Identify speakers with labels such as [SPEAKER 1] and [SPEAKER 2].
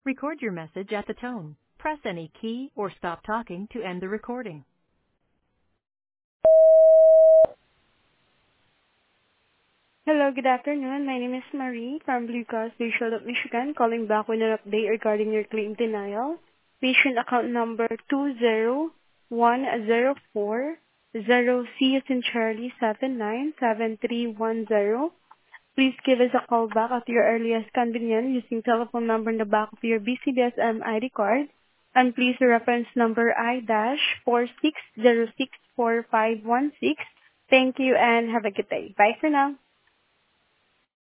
[SPEAKER 1] Record your message at the tone. Press any key or stop talking to end the recording.
[SPEAKER 2] Hello, good afternoon. My name is Marie from Blue Cross Blue Shield of Michigan, calling back with an update regarding your claim denial. Patient account number 20104 C as in Charlie 797310. Please give us a call back at your earliest convenience using telephone number in the back of your BCBSM ID card. And please reference number I-46064516. Thank you and have a good day. Bye for now.